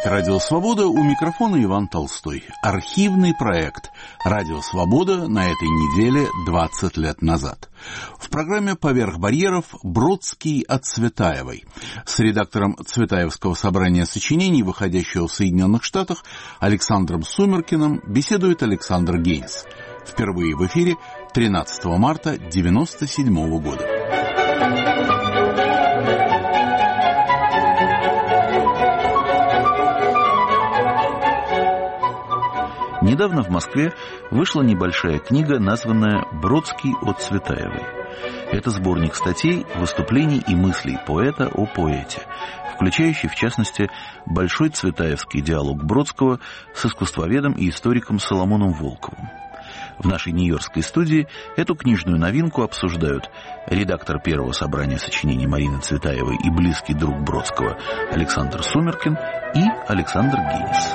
Здравствуйте, Радио Свобода, у микрофона Иван Толстой. Архивный проект Радио Свобода на этой неделе 20 лет назад. В программе «Поверх барьеров» Бродский от Цветаевой. С редактором Цветаевского собрания сочинений, выходящего в Соединенных Штатах, Александром Сумеркиным беседует Александр Гейнс. Впервые в эфире 13 марта 1997 года. Недавно в Москве вышла небольшая книга, названная «Бродский от Цветаевой». Это сборник статей, выступлений и мыслей поэта о поэте, включающий, в частности, большой цветаевский диалог Бродского с искусствоведом и историком Соломоном Волковым. В нашей нью-йоркской студии эту книжную новинку обсуждают редактор первого собрания сочинений Марины Цветаевой и близкий друг Бродского Александр Сумеркин и Александр Гейнс.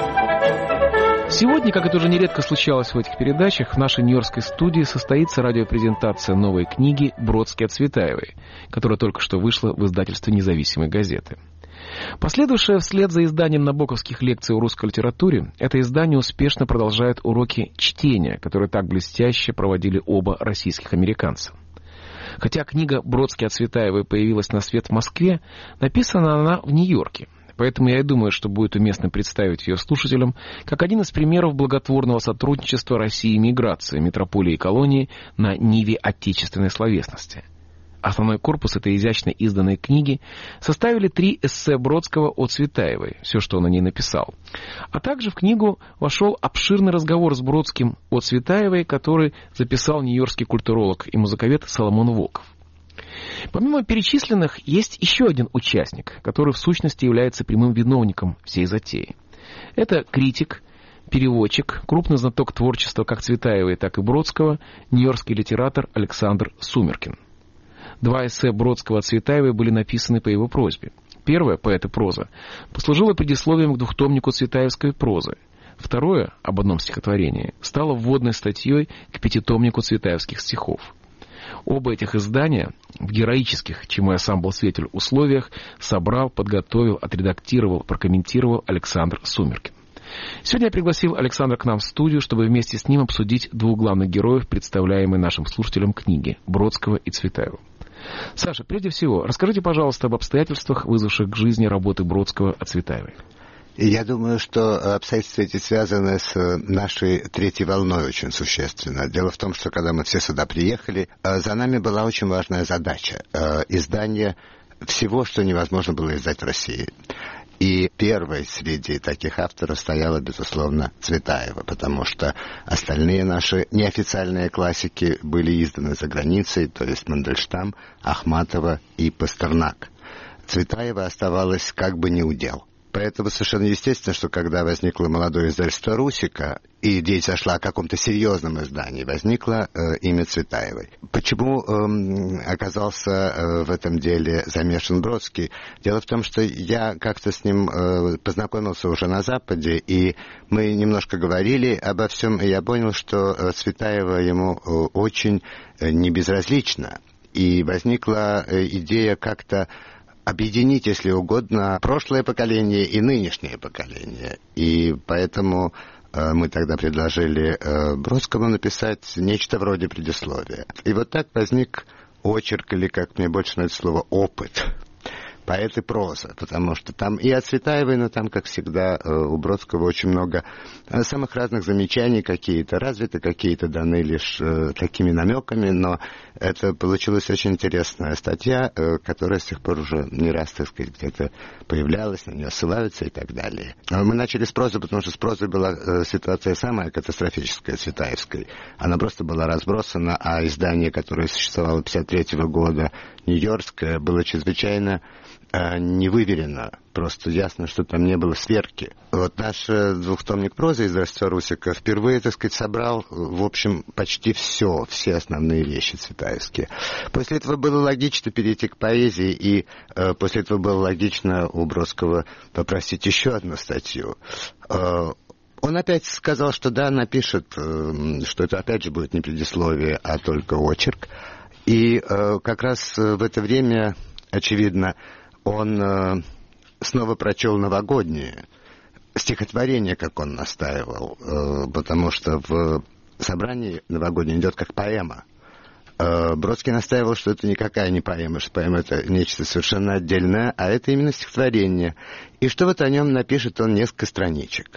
Сегодня, как это уже нередко случалось в этих передачах, в нашей нью-йоркской студии состоится радиопрезентация новой книги «Бродский от Цветаевой», которая только что вышла в издательстве «Независимой газеты». Последовавшее вслед за изданием набоковских лекций о русской литературе, это издание успешно продолжает уроки чтения, которые так блестяще проводили оба российских американца. Хотя книга «Бродский от Цветаевой» появилась на свет в Москве, написана она в Нью-Йорке. Поэтому я и думаю, что будет уместно представить ее слушателям как один из примеров благотворного сотрудничества России и миграции, метрополии и колонии на ниве отечественной словесности. Основной корпус этой изящно изданной книги составили 3 эссе Бродского о Цветаевой, все, что он о ней написал. А также в книгу вошел обширный разговор с Бродским о Цветаевой, который записал нью-йоркский культуролог и музыковед Соломон Волков. Помимо перечисленных, есть еще один участник, который в сущности является прямым виновником всей затеи. Это критик, переводчик, крупный знаток творчества как Цветаевой, так и Бродского, нью-йоркский литератор Александр Сумеркин. 2 эссе Бродского от Цветаевой были написаны по его просьбе. Первое, поэт и проза, послужило предисловием к двухтомнику цветаевской прозы. Второе, об одном стихотворении, стало вводной статьей к 5-томнику цветаевских стихов. Оба этих издания в героических, чему я сам был свидетель, условиях собрал, подготовил, отредактировал, прокомментировал Александр Сумеркин. Сегодня я пригласил Александра к нам в студию, чтобы вместе с ним обсудить 2 главных героев, представляемые нашим слушателям книги Бродского и Цветаева. Саша, прежде всего, расскажите, пожалуйста, об обстоятельствах, вызвавших к жизни работы Бродского от Цветаевой. Я думаю, что обстоятельства эти связаны с нашей 3-й волной очень существенно. Дело в том, что когда мы все сюда приехали, за нами была очень важная задача – издание всего, что невозможно было издать в России. И первой среди таких авторов стояла, безусловно, Цветаева, потому что остальные наши неофициальные классики были изданы за границей, то есть Мандельштам, Ахматова и Пастернак. Цветаева оставалась как бы неудел. Поэтому совершенно естественно, что когда возникло молодое издательство «Русика», и речь зашла о каком-то серьезном издании, возникло имя Цветаевой. Почему оказался в этом деле замешан Бродский? Дело в том, что я как-то с ним познакомился уже на Западе, и мы немножко говорили обо всем, и я понял, что Цветаева ему очень небезразлична. И возникла идея как-то объединить, если угодно, прошлое поколение и нынешнее поколение. И поэтому мы тогда предложили Бродскому написать нечто вроде предисловия. И вот так возник очерк, или, как мне больше нравится слово, опыт. Поэт и проза, потому что там и от Цветаевой, но там, как всегда, у Бродского очень много самых разных замечаний, какие-то развиты, какие-то даны лишь такими намеками, но это получилась очень интересная статья, которая с тех пор уже не раз, так сказать, где-то появлялась, на нее ссылаются и так далее. Мы начали с прозы, потому что с прозой была ситуация самая катастрофическая, цветаевской. Она просто была разбросана, а издание, которое существовало 1953 года, нью-йоркское, было чрезвычайно невыверено. Просто ясно, что там не было сверки. Вот наш 2-томник прозы издательства «Русика» впервые, так сказать, собрал, в общем, почти все основные вещи цветаевские. После этого было логично перейти к поэзии, и после этого было логично у Бродского попросить еще одну статью. Он опять сказал, что да, напишет, что это опять же будет не предисловие, а только очерк. И как раз в это время, очевидно, он снова прочел новогоднее. стихотворение, как он настаивал, потому что в собрании новогоднем идет как поэма. Бродский настаивал, что это никакая не поэма, что поэма — это нечто совершенно отдельное, а это именно стихотворение. И что вот о нем напишет он несколько страничек.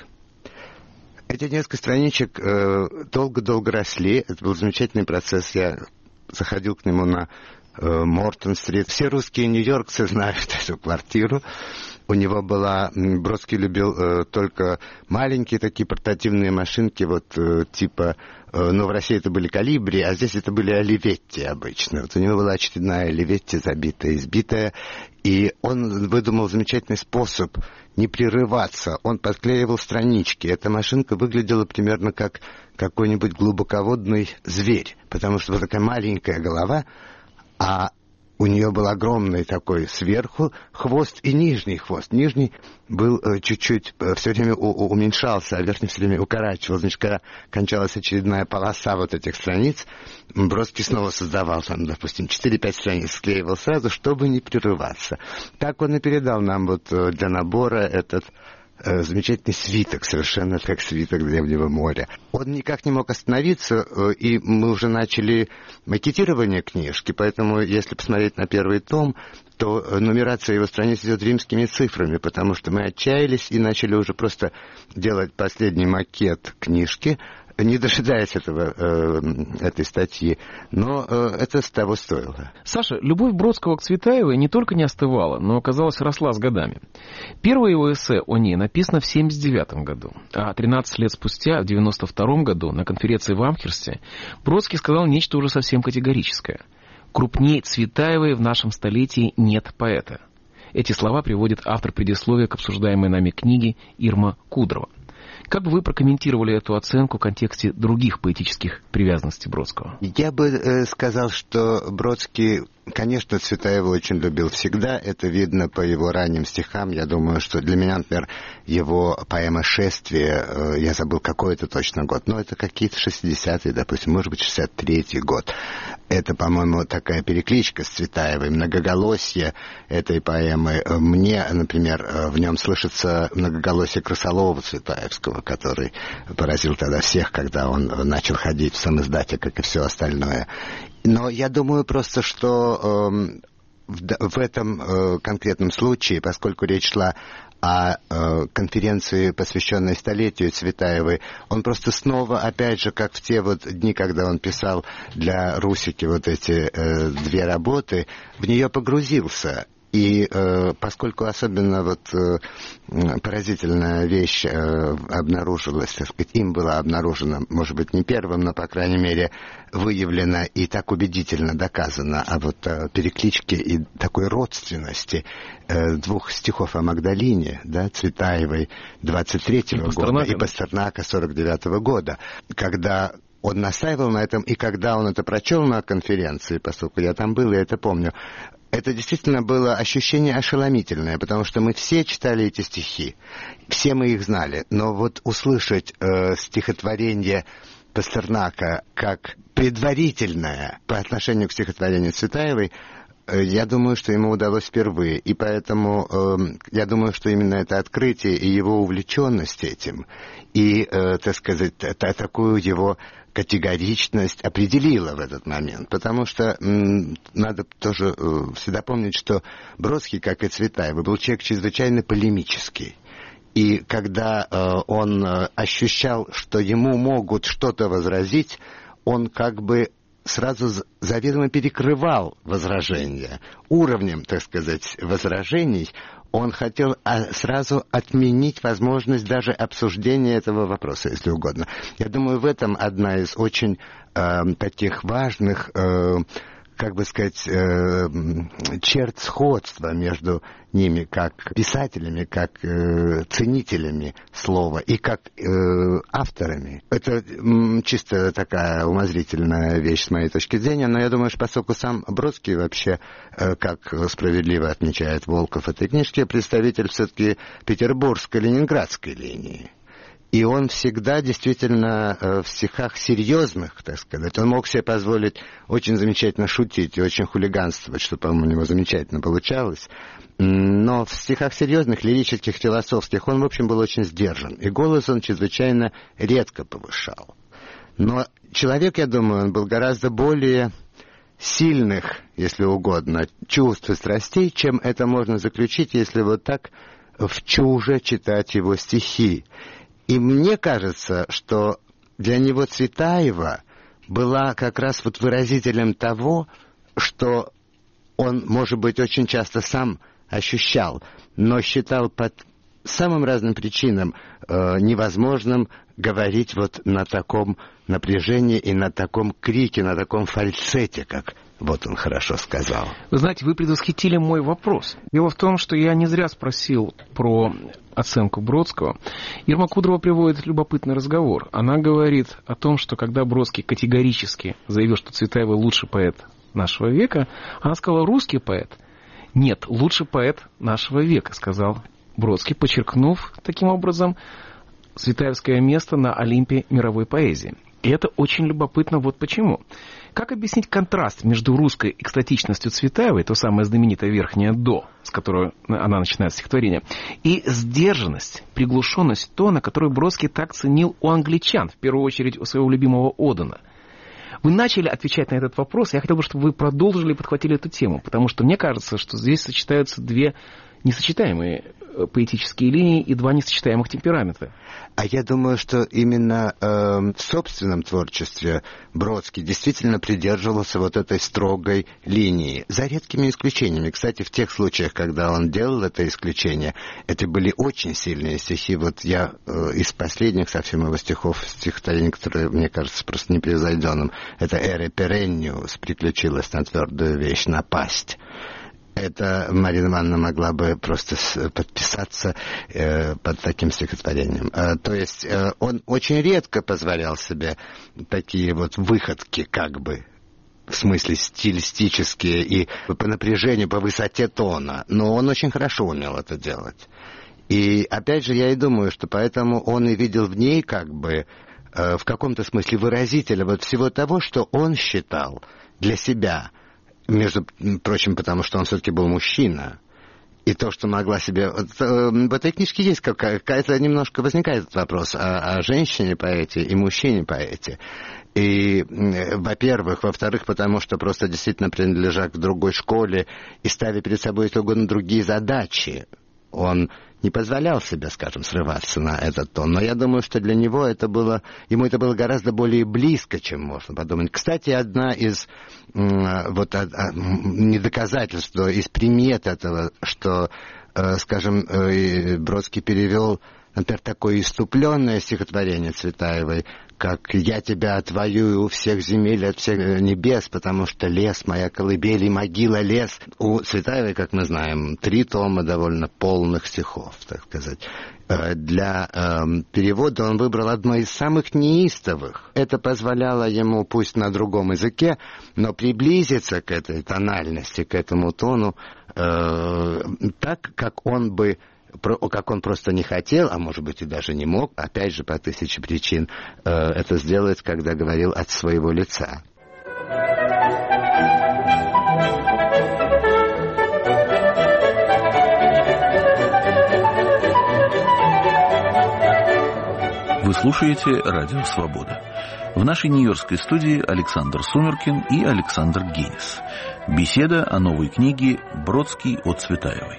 Эти несколько страничек долго-долго росли. Это был замечательный процесс. Я заходил к нему на Мортон-стрит. Все русские нью-йоркцы знают эту квартиру. У него была... Бродский любил только маленькие такие портативные машинки, вот типа... Ну, в России это были Колибри, а здесь это были Оливетти обычно. Вот у него была очередная Оливетти, забитая, избитая. И он выдумал замечательный способ не прерываться. Он подклеивал странички. Эта машинка выглядела примерно как какой-нибудь глубоководный зверь. Потому что вот такая маленькая голова, а у нее был огромный такой сверху хвост и нижний хвост. Нижний был чуть-чуть, все время уменьшался, а верхний все время укорачивал. Значит, когда кончалась очередная полоса вот этих страниц, Бродский снова создавал там, допустим, 4-5 страниц, склеивал сразу, чтобы не прерываться. Так он и передал нам вот для набора этот замечательный свиток, совершенно как свиток Древнего моря. Он никак не мог остановиться, и мы уже начали макетирование книжки, поэтому, если посмотреть на первый том, то нумерация его страниц идет римскими цифрами, потому что мы отчаялись и начали уже просто делать последний макет книжки, не дожидаясь этой статьи, но это того стоило. Саша, любовь Бродского к Цветаевой не только не остывала, но, казалось, росла с годами. Первое его эссе о ней написано в 1979 году, а 13 лет спустя, в 1992 году, на конференции в Амхерсте, Бродский сказал нечто уже совсем категорическое. «Крупней Цветаевой в нашем столетии нет поэта». Эти слова приводит автор предисловия к обсуждаемой нами книге Ирма Кудрова. Как бы вы прокомментировали эту оценку в контексте других поэтических привязанностей Бродского? Я бы сказал, что Бродский, конечно, Цветаева очень любил всегда. Это видно по его ранним стихам. Я думаю, что для меня, например, его поэма «Шествие», я забыл, какой это точно год, но это какие-то 60-е, допустим, может быть, 63-й год. Это, по-моему, такая перекличка с Цветаевой, многоголосие этой поэмы. Мне, например, в нем слышится многоголосие Красолова-Цветаевского, который поразил тогда всех, когда он начал ходить в самиздате, как и все остальное. Но я думаю просто, что в этом конкретном случае, поскольку речь шла о конференции, посвященной столетию Цветаевой, он просто снова, опять же, как в те вот дни, когда он писал для Русики вот эти две работы, в нее погрузился. И поскольку особенно вот поразительная вещь обнаружилась, так сказать, им была обнаружена, может быть, не первым, но, по крайней мере, выявлена и так убедительно доказана о вот перекличке и такой родственности двух стихов о Магдалине, да, Цветаевой 23-го года и Пастернака 49-го года, когда он настаивал на этом, и когда он это прочел на конференции, поскольку я там был, я это помню, это действительно было ощущение ошеломительное, потому что мы все читали эти стихи, все мы их знали, но вот услышать стихотворение Пастернака как предварительное по отношению к стихотворению Цветаевой, я думаю, что ему удалось впервые, и поэтому я думаю, что именно это открытие и его увлеченность этим, и, так сказать, такую его категоричность определила в этот момент, потому что надо тоже всегда помнить, что Бродский, как и Цветаева, был человек чрезвычайно полемический. И когда он ощущал, что ему могут что-то возразить, он как бы сразу заведомо перекрывал возражения. Уровнем, так сказать, возражений он хотел сразу отменить возможность даже обсуждения этого вопроса, если угодно. Я думаю, в этом одна из очень таких важных, как бы сказать, черт сходства между ними, как писателями, как ценителями слова и как авторами. Это чисто такая умозрительная вещь с моей точки зрения, но я думаю, что поскольку сам Бродский вообще, как справедливо отмечает Волков в этой книжке, представитель все-таки петербургско-ленинградской линии. И он всегда действительно в стихах серьезных, так сказать, он мог себе позволить очень замечательно шутить и очень хулиганствовать, что, по-моему, у него замечательно получалось. Но в стихах серьезных, лирических, философских он, в общем, был очень сдержан. И голос он чрезвычайно редко повышал. Но человек, я думаю, он был гораздо более сильных, если угодно, чувств и страстей, чем это можно заключить, если вот так вчуже читать его стихи. И мне кажется, что для него Цветаева была как раз вот выразителем того, что он, может быть, очень часто сам ощущал, но считал по самым разным причинам невозможным говорить вот на таком напряжении и на таком крике, на таком фальцете, как вот он хорошо сказал. Вы знаете, вы предвосхитили мой вопрос. Дело в том, что я не зря спросил про оценку Бродского. Ирма Кудрова приводит любопытный разговор. Она говорит о том, что когда Бродский категорически заявил, что Цветаева лучший поэт нашего века, она сказала: русский поэт. Нет, лучший поэт нашего века, сказал Бродский, подчеркнув таким образом цветаевское место на Олимпе мировой поэзии. И это очень любопытно вот почему. Как объяснить контраст между русской экстатичностью Цветаевой, то самое знаменитое верхнее «до», с которой она начинает стихотворение, и сдержанность, приглушенность тона, которую Бродский так ценил у англичан, в первую очередь у своего любимого Одена? Вы начали отвечать на этот вопрос, я хотел бы, чтобы вы продолжили и подхватили эту тему, потому что мне кажется, что здесь сочетаются две несочетаемые поэтические линии и два несочетаемых темперамента. А я думаю, что именно в собственном творчестве Бродский действительно придерживался вот этой строгой линии, за редкими исключениями. Кстати, в тех случаях, когда он делал это исключение, это были очень сильные стихи. Вот я из последних совсем его стихов, стихотворение, которое, мне кажется, просто непревзойденным, это «Эре перенниус», приключилась на твердую вещь, напасть. Это Марина Ивановна могла бы просто подписаться под таким стихотворением. То есть он очень редко позволял себе такие вот выходки, как бы, в смысле стилистические и по напряжению, по высоте тона. Но он очень хорошо умел это делать. И опять же, я и думаю, что поэтому он и видел в ней как бы в каком-то смысле выразителя вот всего того, что он считал для себя. Между прочим, потому что он все-таки был мужчина. И то, что могла себе... В этой книжке есть какая-то... Немножко возникает этот вопрос о женщине-поэте и мужчине-поэте. И, во-первых. Во-вторых, потому что просто действительно принадлежа к другой школе и ставя перед собой, если угодно, другие задачи, он не позволял себе, скажем, срываться на этот тон. Но я думаю, что для него ему это было гораздо более близко, чем можно подумать. Кстати, одна из не доказательств, но из примет этого, что, скажем, Бродский перевел, например, такое исступленное стихотворение Цветаевой, как «Я тебя отвоюю у всех земель, от всех небес, потому что лес, моя колыбель и могила лес». У Цветаевой, как мы знаем, 3 тома довольно полных стихов, так сказать. Для перевода он выбрал одно из самых неистовых. Это позволяло ему, пусть на другом языке, но приблизиться к этой тональности, к этому тону, так, как он просто не хотел, а может быть и даже не мог, опять же по 1000 причин, это сделать, когда говорил от своего лица. Вы слушаете «Радио Свобода». В нашей нью-йоркской студии Александр Сумеркин и Александр Генис. Беседа о новой книге «Бродский от Цветаевой».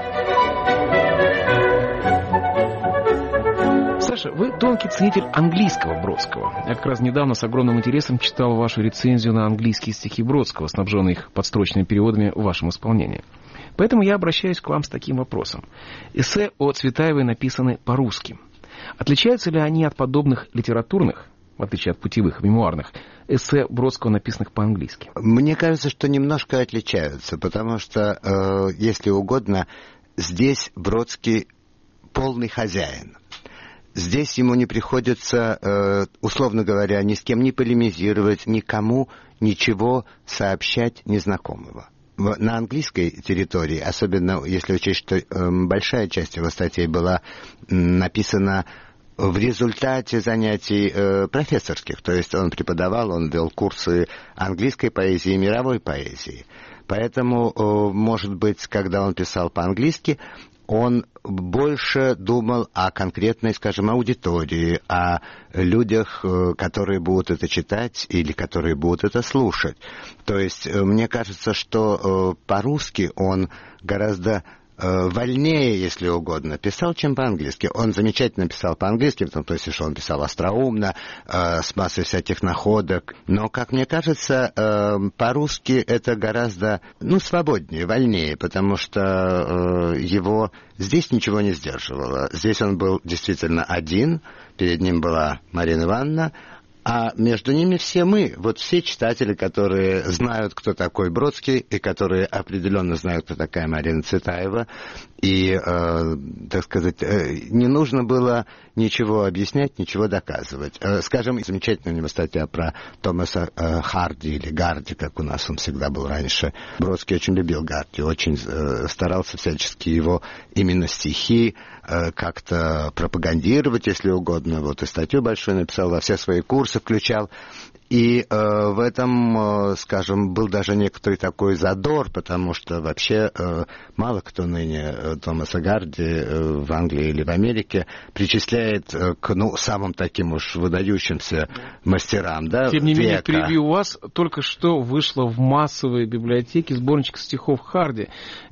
Саша, вы тонкий ценитель английского Бродского. Я как раз недавно с огромным интересом читал вашу рецензию на английские стихи Бродского, снабженные их подстрочными переводами в вашем исполнении. Поэтому я обращаюсь к вам с таким вопросом. Эссе о Цветаевой написаны по-русски. Отличаются ли они от подобных литературных, в отличие от путевых, мемуарных, эссе Бродского, написанных по-английски? Мне кажется, что немножко отличаются, потому что, если угодно, здесь Бродский полный хозяин. Здесь ему не приходится, условно говоря, ни с кем не полемизировать, никому ничего сообщать незнакомого. На английской территории, особенно если учесть, что большая часть его статей была написана в результате занятий профессорских. То есть он преподавал, он вел курсы английской поэзии и мировой поэзии. Поэтому, может быть, когда он писал по-английски, он больше думал о конкретной, скажем, аудитории, о людях, которые будут это читать или которые будут это слушать. То есть, мне кажется, что по-русски он гораздо вольнее, если угодно, писал, чем по-английски. Он замечательно писал по-английски, в том смысле, что он писал остроумно, с массой всяких находок. Но, как мне кажется, по-русски это гораздо, свободнее, вольнее, потому что его здесь ничего не сдерживало. Здесь он был действительно один, перед ним была Марина Ивановна, а между ними все мы, все читатели, которые знают, кто такой Бродский, и которые определенно знают, кто такая Марина Цветаева. И, так сказать, не нужно было ничего объяснять, ничего доказывать. Скажем, замечательная у него статья про Томаса Харди, или Гарди, как у нас он всегда был раньше. Бродский очень любил Гарди, очень старался всячески его именно стихи как-то пропагандировать, если угодно. И статью большую написал, во все свои курсы включал. И в этом, скажем, был даже некоторый такой задор, потому что вообще мало кто ныне Томаса Гарди в Англии или в Америке причисляет к самым таким уж выдающимся мастерам, да, Тем не менее, века. впереди у вас только что вышло в массовой библиотеке сборничек стихов Харди.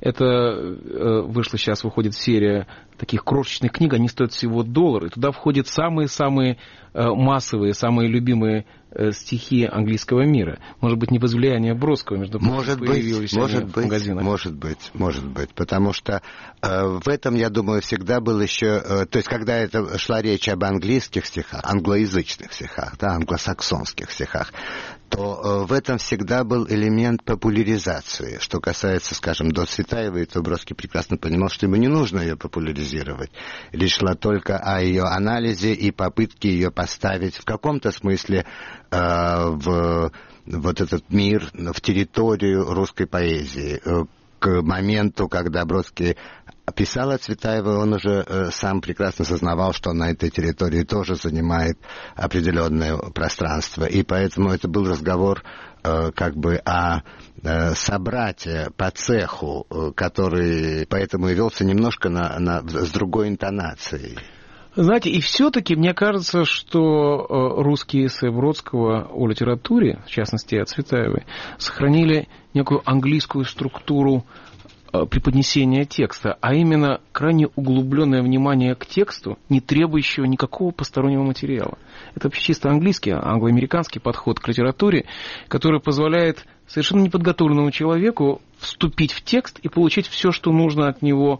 Это вышло сейчас, выходит серия таких крошечных книг, они стоят всего $1. И туда входят самые-самые массовые, самые любимые стихи английского мира. Может быть, не без влияния Бродского, между прочим, появились в магазинах. Может быть. Потому что в этом, я думаю, всегда был еще... то есть, когда это шла речь об английских стихах, англоязычных стихах, да, англосаксонских стихах, то в этом всегда был элемент популяризации. Что касается, скажем, до Цветаевой, то Бродский прекрасно понимал, что ему не нужно ее популяризировать. Речь шла только о ее анализе и попытке ее поставить в каком-то смысле в этот мир, в территорию русской поэзии. К моменту, когда Бродский писал о Цветаевой, он уже сам прекрасно сознавал, что он на этой территории тоже занимает определенное пространство. И поэтому это был разговор как бы о собрате по цеху, который поэтому и велся немножко с другой интонацией. Знаете, и все-таки мне кажется, что русские эссе Бродского о литературе, в частности о Цветаевой, сохранили некую английскую структуру преподнесения текста, а именно крайне углубленное внимание к тексту, не требующего никакого постороннего материала. Это вообще чисто английский, англоамериканский подход к литературе, который позволяет совершенно неподготовленному человеку вступить в текст и получить все, что нужно от него,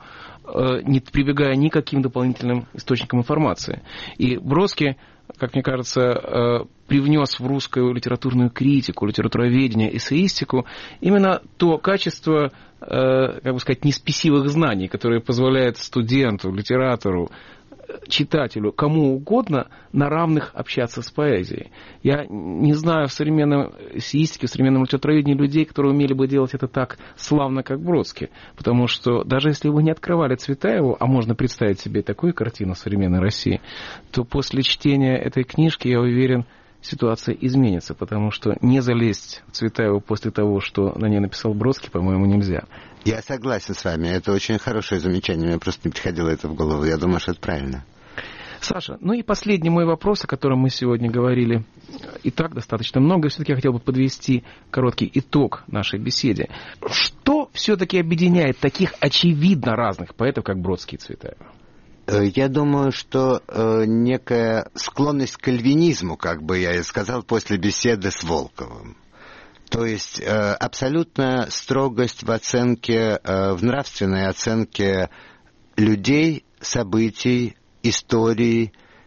не прибегая ни к каким дополнительным источникам информации. И Бродский, как мне кажется, привнес в русскую литературную критику, литературоведение, эссеистику именно то качество, как бы сказать, неспесивых знаний, которое позволяет студенту, литератору, читателю, кому угодно на равных общаться с поэзией. Я не знаю в современной эссеистике, в современном литературоведении людей, которые умели бы делать это так славно, как Бродский. Потому что даже если вы не открывали Цветаеву, а можно представить себе такую картину в современной России, то после чтения этой книжки, я уверен, ситуация изменится, потому что не залезть в Цветаеву после того, что на ней написал Бродский, по-моему, нельзя. Я согласен с вами. Это очень хорошее замечание. Мне просто не приходило это в голову. Я думаю, что это правильно. Саша, ну и последний мой вопрос, о котором мы сегодня говорили и так достаточно много. Все-таки я хотел бы подвести короткий итог нашей беседе. Что все-таки объединяет таких очевидно разных поэтов, как Бродский и Цветаева? Я думаю, что некая склонность к кальвинизму, как бы я и сказал, после беседы с Волковым. То есть абсолютная строгость в оценке, в нравственной оценке людей, событий, историй,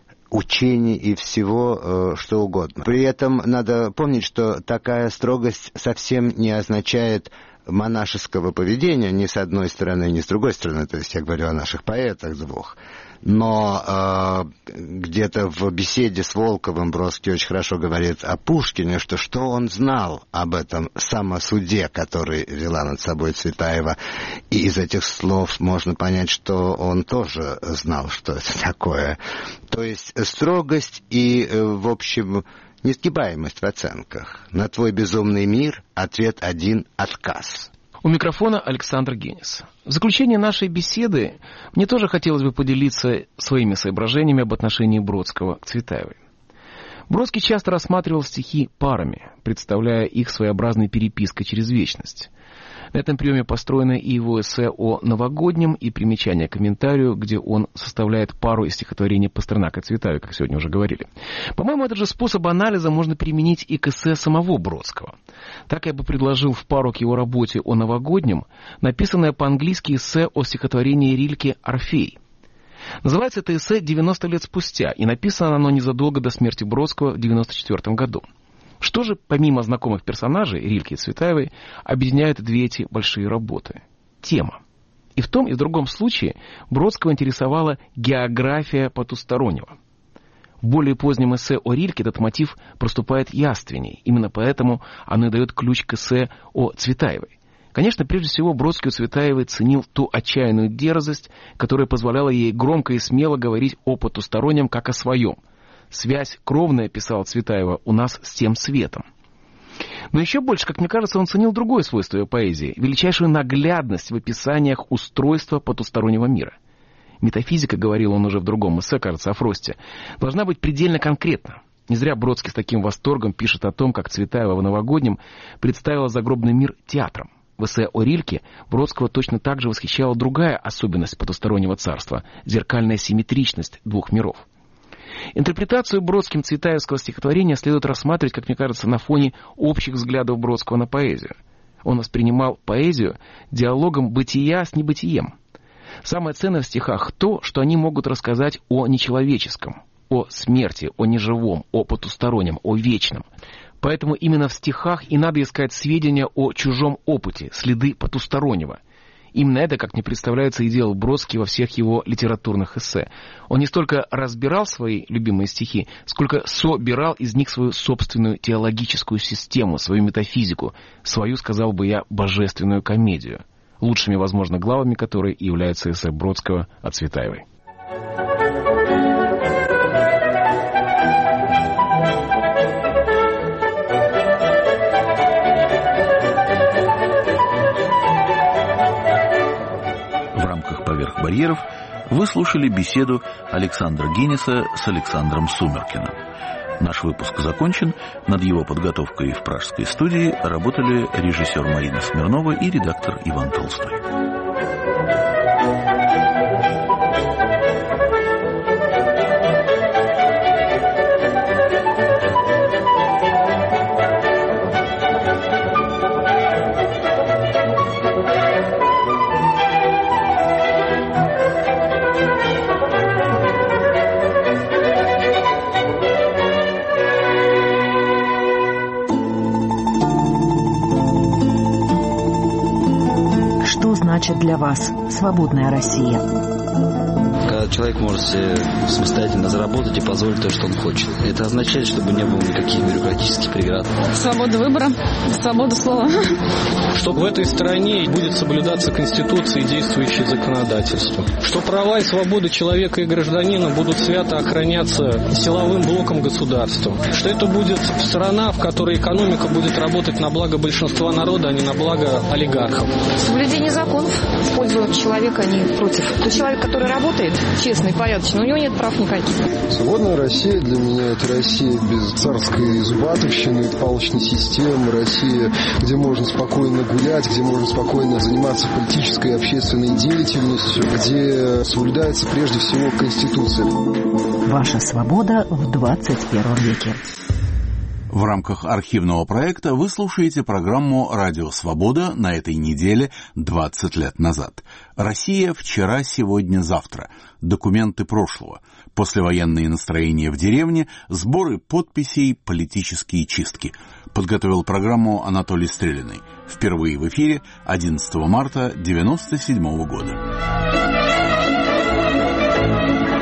учений и всего, что угодно. При этом надо помнить, что такая строгость совсем не означает монашеского поведения ни с одной стороны, ни с другой стороны. То есть я говорю о наших поэтах двух. Но где-то в беседе с Волковым Бродский очень хорошо говорит о Пушкине, что он знал об этом самосуде, который вела над собой Цветаева. И из этих слов можно понять, что он тоже знал, что это такое. То есть строгость и, в общем, несгибаемость в оценках. На твой безумный мир ответ один — отказ. У микрофона Александр Генис. В заключение нашей беседы мне тоже хотелось бы поделиться своими соображениями об отношении Бродского к Цветаевой. Бродский часто рассматривал стихи парами, представляя их своеобразной перепиской через вечность. На этом приеме построено и его эссе о новогоднем, и примечание к комментарию, где он составляет пару из стихотворений Пастернака и Цветаевой, как сегодня уже говорили. По-моему, этот же способ анализа можно применить и к эссе самого Бродского. Так я бы предложил в пару к его работе о новогоднем написанное по-английски эссе о стихотворении Рильке «Орфей». Называется это эссе «90 лет спустя», и написано оно незадолго до смерти Бродского в 1994 году. Что же, помимо знакомых персонажей, Рильки и Цветаевой, объединяют две эти большие работы? Тема. И в том, и в другом случае Бродского интересовала география потустороннего. В более позднем эссе о Рильке этот мотив проступает явственней. Именно поэтому оно и дает ключ к эссе о Цветаевой. Конечно, прежде всего, Бродский у Цветаевой ценил ту отчаянную дерзость, которая позволяла ей громко и смело говорить о потустороннем как о своем. «Связь кровная», — писала Цветаева, — «у нас с тем светом». Но еще больше, как мне кажется, он ценил другое свойство ее поэзии — величайшую наглядность в описаниях устройства потустороннего мира. Метафизика, говорил он уже в другом эссе, кажется, о Фросте, должна быть предельно конкретна. Не зря Бродский с таким восторгом пишет о том, как Цветаева в «Новогоднем» представила загробный мир театром. В эссе о Рильке Бродского точно так же восхищала другая особенность потустороннего царства — зеркальная симметричность двух миров. Интерпретацию Бродским цветаевского стихотворения следует рассматривать, как мне кажется, на фоне общих взглядов Бродского на поэзию. Он воспринимал поэзию диалогом бытия с небытием. Самое ценное в стихах то, что они могут рассказать о нечеловеческом, о смерти, о неживом, о потустороннем, о вечном. Поэтому именно в стихах и надо искать сведения о чужом опыте, следы потустороннего. Именно это, как мне представляется, и делал Бродский во всех его литературных эссе. Он не столько разбирал свои любимые стихи, сколько собирал из них свою собственную теологическую систему, свою метафизику, свою, сказал бы я, божественную комедию, лучшими, возможно, главами которой и являются эссе Бродского о Цветаевой. «Поверх барьеров» вы слушали беседу Александра Гениса с Александром Сумеркиным. Наш выпуск закончен. Над его подготовкой в пражской студии работали режиссер Марина Смирнова и редактор Иван Толстой. Значит для вас свободная Россия? Когда человек может себе самостоятельно заработать и позволить то, что он хочет. Это означает, чтобы не было никаких бюрократических преград. Свобода выбора, свобода слова. Что в этой стране будет соблюдаться Конституция и действующее законодательство. Что права и свободы человека и гражданина будут свято охраняться силовым блоком государства. Что это будет страна, в которой экономика будет работать на благо большинства народа, а не на благо олигархов. Соблюдение законов в пользу человека, а не против. Тот человек, который работает честно и порядочно, у него нет прав никаких. Свободная Россия для меня — это Россия без царской зубатовщины, палочной системы, Россия, где можно спокойно гулять, где можно спокойно заниматься политической и общественной деятельностью, где соблюдается прежде всего Конституция. Ваша свобода в 21 веке. В рамках архивного проекта вы слушаете программу «Радио Свобода» на этой неделе 20 лет назад. Россия вчера, сегодня, завтра. Документы прошлого. Послевоенные настроения в деревне, сборы подписей, политические чистки. Подготовил программу Анатолий Стрелиный. Впервые в эфире 11 марта 1997 года.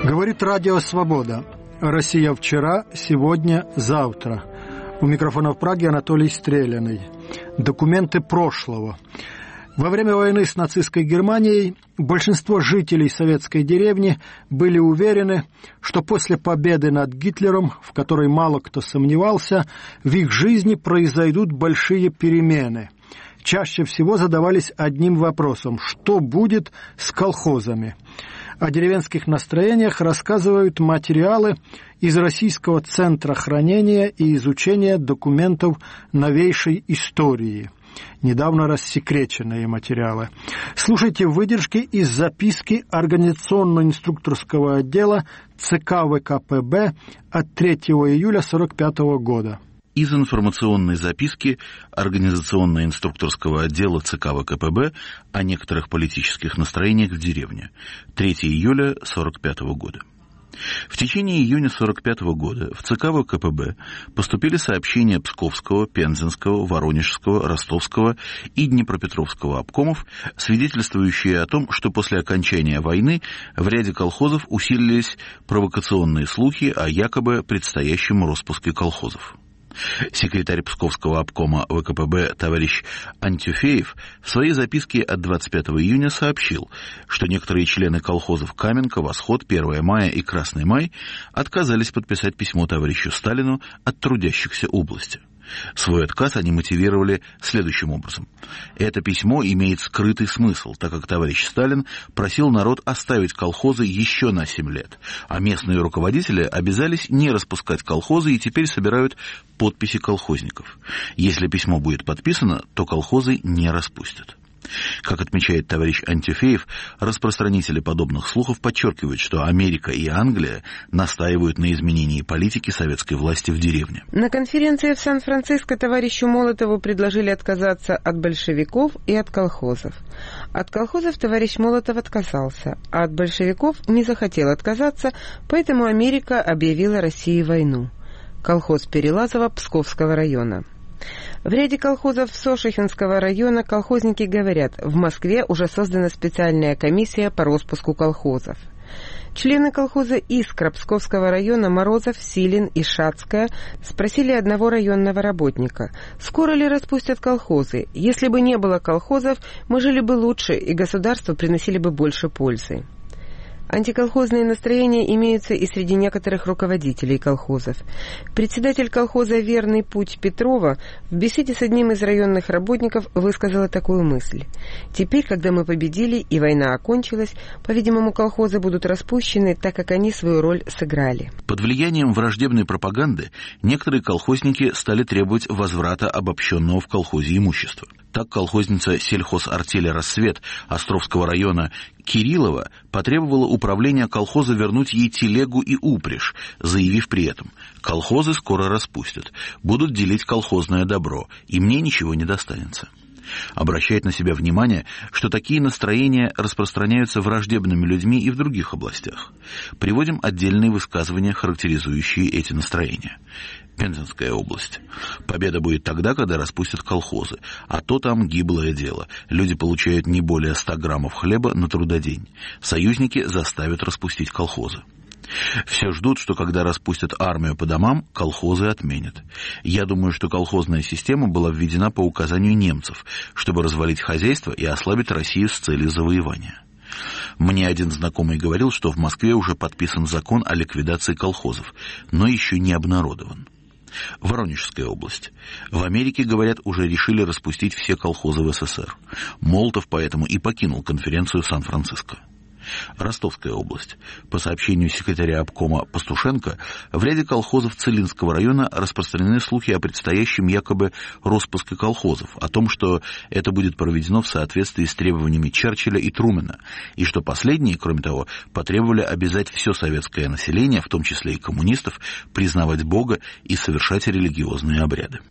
Говорит радио «Свобода». Россия вчера, сегодня, завтра. У микрофона в Праге Анатолий Стреляный. Документы прошлого. Во время войны с нацистской Германией большинство жителей советской деревни были уверены, что после победы над Гитлером, в которой мало кто сомневался, в их жизни произойдут большие перемены. Чаще всего задавались одним вопросом: что будет с колхозами? О деревенских настроениях рассказывают материалы из Российского центра хранения и изучения документов новейшей истории. Недавно рассекреченные материалы. Слушайте выдержки из записки организационно-инструкторского отдела ЦК ВКПБ от 3 июля 1945 года. Из информационной записки организационно-инструкторского отдела ЦК ВКПБ о некоторых политических настроениях в деревне. 3 июля 1945 года. В течение июня 1945 года в ЦК ВКПБ поступили сообщения Псковского, Пензенского, Воронежского, Ростовского и Днепропетровского обкомов, свидетельствующие о том, что после окончания войны в ряде колхозов усилились провокационные слухи о якобы предстоящем распуске колхозов. Секретарь Псковского обкома ВКПБ товарищ Антюфеев в своей записке от 25 июня сообщил, что некоторые члены колхозов Каменка, Восход, 1 мая и Красный май отказались подписать письмо товарищу Сталину от трудящихся области. Свой отказ они мотивировали следующим образом. Это письмо имеет скрытый смысл, так как товарищ Сталин просил народ оставить колхозы еще на 7 лет, а местные руководители обязались не распускать колхозы и теперь собирают подписи колхозников. Если письмо будет подписано, то колхозы не распустят. Как отмечает товарищ Антюфеев, распространители подобных слухов подчеркивают, что Америка и Англия настаивают на изменении политики советской власти в деревне. На конференции в Сан-Франциско товарищу Молотову предложили отказаться от большевиков и от колхозов. От колхозов товарищ Молотов отказался, а от большевиков не захотел отказаться, поэтому Америка объявила России войну. Колхоз Перелазово Псковского района. В ряде колхозов Сошихинского района колхозники говорят, в Москве уже создана специальная комиссия по распуску колхозов. Члены колхоза «Искра» Псковского района Морозов, Силин и Шацкая спросили одного районного работника, скоро ли распустят колхозы. Если бы не было колхозов, мы жили бы лучше и государству приносили бы больше пользы. Антиколхозные настроения имеются и среди некоторых руководителей колхозов. Председатель колхоза «Верный путь» Петрова в беседе с одним из районных работников высказала такую мысль. Теперь, когда мы победили и война окончилась, по-видимому, колхозы будут распущены, так как они свою роль сыграли. Под влиянием враждебной пропаганды некоторые колхозники стали требовать возврата обобщенного в колхозе имущества. Так колхозница сельхозартели «Рассвет» Островского района Кириллова потребовала управления колхоза вернуть ей телегу и упряжь, заявив при этом: «Колхозы скоро распустят, будут делить колхозное добро, и мне ничего не достанется». Обращает на себя внимание, что такие настроения распространяются враждебными людьми и в других областях. Приводим отдельные высказывания, характеризующие эти настроения. Пензенская область. Победа будет тогда, когда распустят колхозы, а то там гиблое дело. Люди получают не более 100 граммов хлеба на трудодень. Союзники заставят распустить колхозы. Все ждут, что когда распустят армию по домам, колхозы отменят. Я думаю, что колхозная система была введена по указанию немцев, чтобы развалить хозяйство и ослабить Россию с целью завоевания. Мне один знакомый говорил, что в Москве уже подписан закон о ликвидации колхозов, но еще не обнародован. Воронежская область. В Америке, говорят, уже решили распустить все колхозы в СССР. Молотов поэтому и покинул конференцию Сан-Франциско. Ростовская область. По сообщению секретаря обкома Пастушенко, в ряде колхозов Целинского района распространены слухи о предстоящем якобы распуске колхозов, о том, что это будет проведено в соответствии с требованиями Черчилля и Трумэна, и что последние, кроме того, потребовали обязать все советское население, в том числе и коммунистов, признавать Бога и совершать религиозные обряды.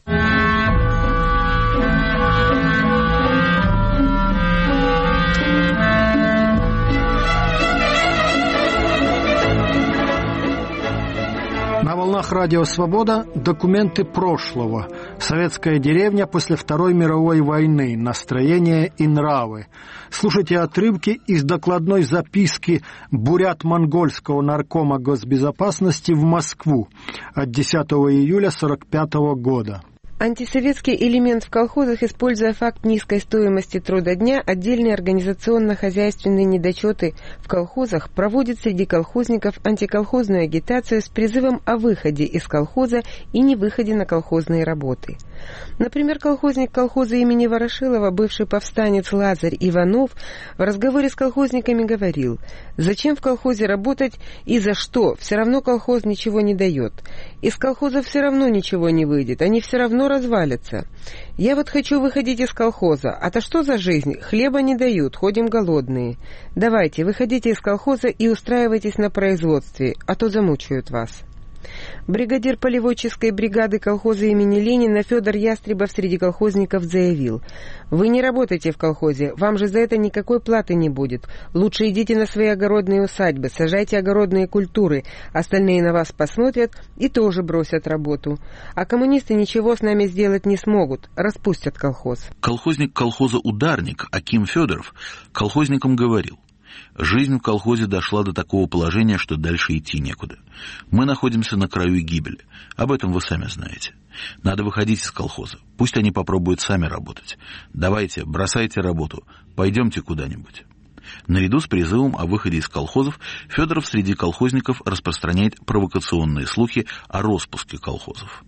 На волнах волнах Радио Свобода документы прошлого. Советская деревня после Второй мировой войны. Настроение и нравы. Слушайте отрывки из докладной записки бурят-монгольского наркома госбезопасности в Москву от 10 июля 1945 года. Антисоветский элемент в колхозах, используя факт низкой стоимости труда дня, отдельные организационно-хозяйственные недочеты в колхозах, проводит среди колхозников антиколхозную агитацию с призывом о выходе из колхоза и не выходе на колхозные работы. Например, колхозник колхоза имени Ворошилова, бывший повстанец Лазарь Иванов, в разговоре с колхозниками говорил: «Зачем в колхозе работать и за что? Все равно колхоз ничего не дает. Из колхоза все равно ничего не выйдет, они все равно развалятся. Я вот хочу выходить из колхоза, а-то что за жизнь? Хлеба не дают, ходим голодные. Давайте, выходите из колхоза и устраивайтесь на производстве, а то замучают вас». Бригадир полеводческой бригады колхоза имени Ленина Федор Ястребов среди колхозников заявил: «Вы не работаете в колхозе, вам же за это никакой платы не будет. Лучше идите на свои огородные усадьбы, сажайте огородные культуры, остальные на вас посмотрят и тоже бросят работу. А коммунисты ничего с нами сделать не смогут, распустят колхоз». Колхозник колхоза «Ударник» Аким Федоров колхозникам говорил: «Жизнь в колхозе дошла до такого положения, что дальше идти некуда. Мы находимся на краю гибели. Об этом вы сами знаете. Надо выходить из колхоза. Пусть они попробуют сами работать. Давайте, бросайте работу. Пойдемте куда-нибудь». Наряду с призывом о выходе из колхозов Федоров среди колхозников распространяет провокационные слухи о распуске колхозов.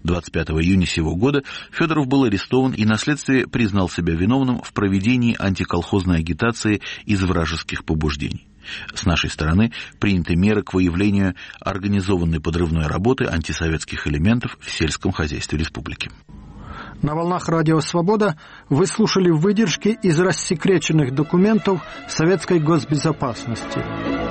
25 июня сего года Федоров был арестован и на следствии признал себя виновным в проведении антиколхозной агитации из вражеских побуждений. С нашей стороны приняты меры к выявлению организованной подрывной работы антисоветских элементов в сельском хозяйстве республики. На волнах Радио Свобода вы слушали выдержки из рассекреченных документов советской госбезопасности.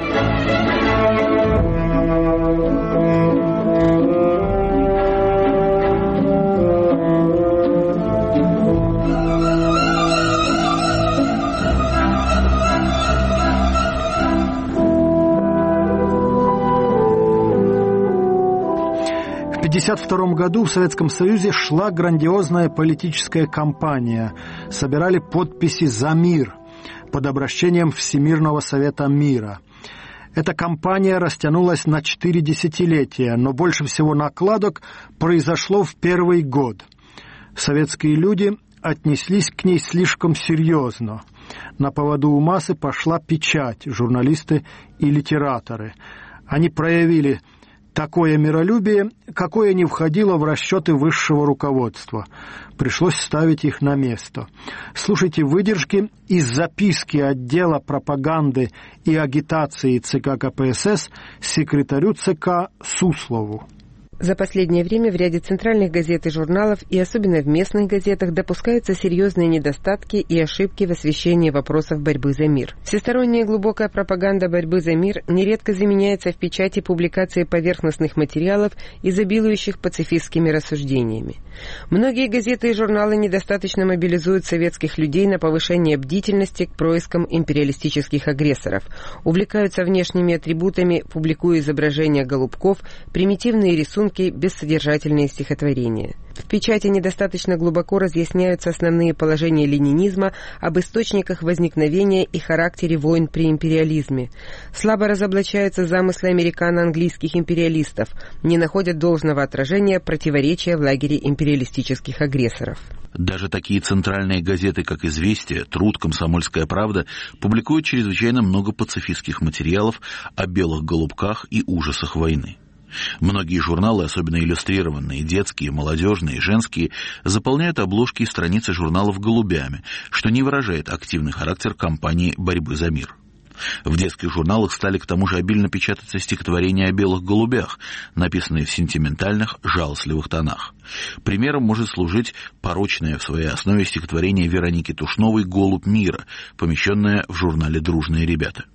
В 1952 году в Советском Союзе шла грандиозная политическая кампания. Собирали подписи «За мир» под обращением Всемирного Совета Мира. Эта кампания растянулась на 4 десятилетия, но больше всего накладок произошло в первый год. Советские люди отнеслись к ней слишком серьезно. На поводу у массы пошла печать, журналисты и литераторы. Они проявили такое миролюбие, какое не входило в расчеты высшего руководства. Пришлось ставить их на место. Слушайте выдержки из записки отдела пропаганды и агитации ЦК КПСС секретарю ЦК Суслову. За последнее время в ряде центральных газет и журналов, и особенно в местных газетах, допускаются серьезные недостатки и ошибки в освещении вопросов борьбы за мир. Всесторонняя глубокая пропаганда борьбы за мир нередко заменяется в печати публикацией поверхностных материалов, изобилующих пацифистскими рассуждениями. Многие газеты и журналы недостаточно мобилизуют советских людей на повышение бдительности к проискам империалистических агрессоров, увлекаются внешними атрибутами, публикуя изображения голубков, примитивные рисунки, бессодержательные стихотворения. В печати недостаточно глубоко разъясняются основные положения ленинизма об источниках возникновения и характере войн при империализме. Слабо разоблачаются замыслы американо-английских империалистов, не находят должного отражения противоречия в лагере империалистических агрессоров. Даже такие центральные газеты, как «Известия», «Труд», «Комсомольская правда» публикуют чрезвычайно много пацифистских материалов о белых голубках и ужасах войны. Многие журналы, особенно иллюстрированные, детские, молодежные, женские, заполняют обложки и страницы журналов голубями, что не выражает активный характер кампании борьбы за мир. В детских журналах стали к тому же обильно печататься стихотворения о белых голубях, написанные в сентиментальных, жалостливых тонах. Примером может служить порочное в своей основе стихотворение Вероники Тушновой «Голубь мира», помещенное в журнале «Дружные ребята».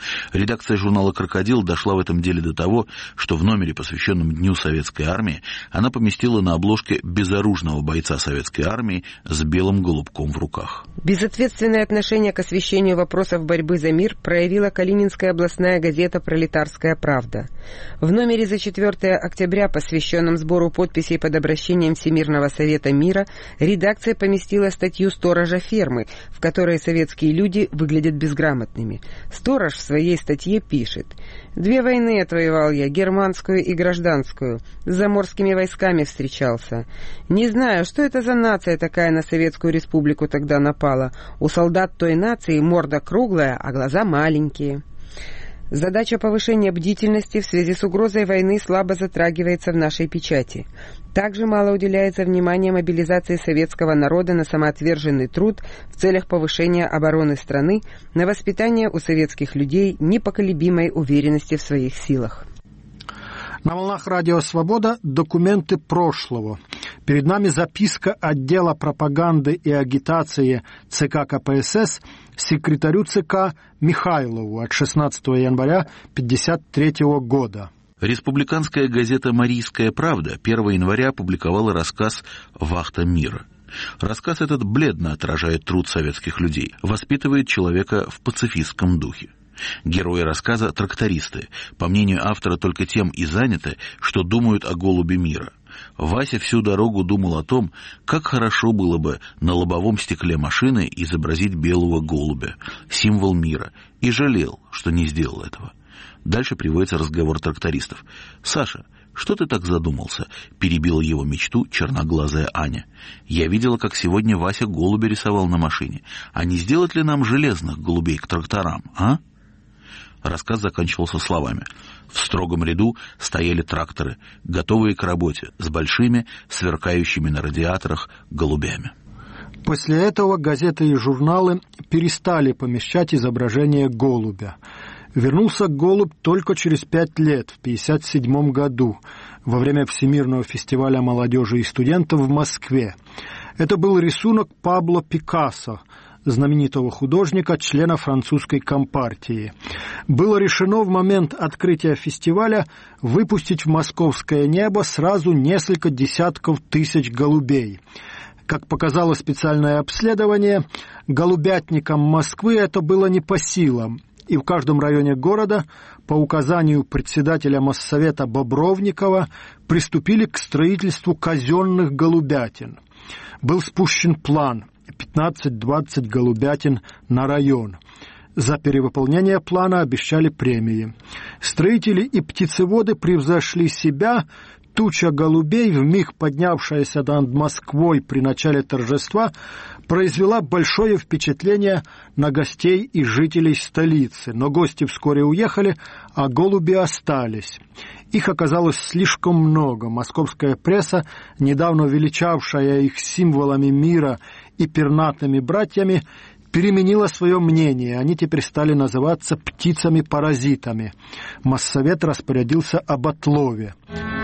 Редакция журнала «Крокодил» дошла в этом деле до того, что в номере, посвященном Дню Советской Армии, она поместила на обложке безоружного бойца Советской Армии с белым голубком в руках. Безответственное отношение к освещению вопросов борьбы за мир проявила Калининская областная газета «Пролетарская правда». В номере за 4 октября, посвященном сбору подписей под обращением Всемирного совета мира, редакция поместила статью сторожа фермы, в которой советские люди выглядят безграмотными. Сторож в своей статье пишет: «2 войны отвоевал я, германскую и гражданскую. С заморскими войсками встречался. Не знаю, что это за нация такая на Советскую Республику тогда напала. У солдат той нации морда круглая, а глаза маленькие». Задача повышения бдительности в связи с угрозой войны слабо затрагивается в нашей печати. Также мало уделяется внимания мобилизации советского народа на самоотверженный труд в целях повышения обороны страны, на воспитание у советских людей непоколебимой уверенности в своих силах. На волнах радио «Свобода» документы прошлого. Перед нами записка отдела пропаганды и агитации ЦК КПСС секретарю ЦК Михайлову от 16 января 1953 года. Республиканская газета «Марийская правда» 1 января опубликовала рассказ «Вахта мира». Рассказ этот бледно отражает труд советских людей, воспитывает человека в пацифистском духе. Герои рассказа – трактористы, по мнению автора, только тем и заняты, что думают о голубе мира. Вася всю дорогу думал о том, как хорошо было бы на лобовом стекле машины изобразить белого голубя, символ мира, и жалел, что не сделал этого. Дальше приводится разговор трактористов. «Саша, что ты так задумался?» – перебила его мечту черноглазая Аня. «Я видела, как сегодня Вася голубя рисовал на машине. А не сделать ли нам железных голубей к тракторам, а?» Рассказ заканчивался словами: в строгом ряду стояли тракторы, готовые к работе, с большими, сверкающими на радиаторах голубями. После этого газеты и журналы перестали помещать изображение голубя. Вернулся голубь только через 5 лет, в 1957 году, во время Всемирного фестиваля молодежи и студентов в Москве. Это был рисунок Пабло Пикассо, знаменитого художника, члена французской компартии. Было решено в момент открытия фестиваля выпустить в московское небо сразу несколько десятков тысяч голубей. Как показало специальное обследование, голубятникам Москвы это было не по силам, и в каждом районе города по указанию председателя Моссовета Бобровникова приступили к строительству казенных голубятин. Был спущен план 15-20 голубятин на район. За перевыполнение плана обещали премии. Строители и птицеводы превзошли себя. Туча голубей, вмиг поднявшаяся над Москвой при начале торжества, произвела большое впечатление на гостей и жителей столицы. Но гости вскоре уехали, а голуби остались. Их оказалось слишком много. Московская пресса, недавно величавшая их символами мира и пернатыми братьями, переменила свое мнение. Они теперь стали называться птицами-паразитами. Моссовет распорядился об отлове.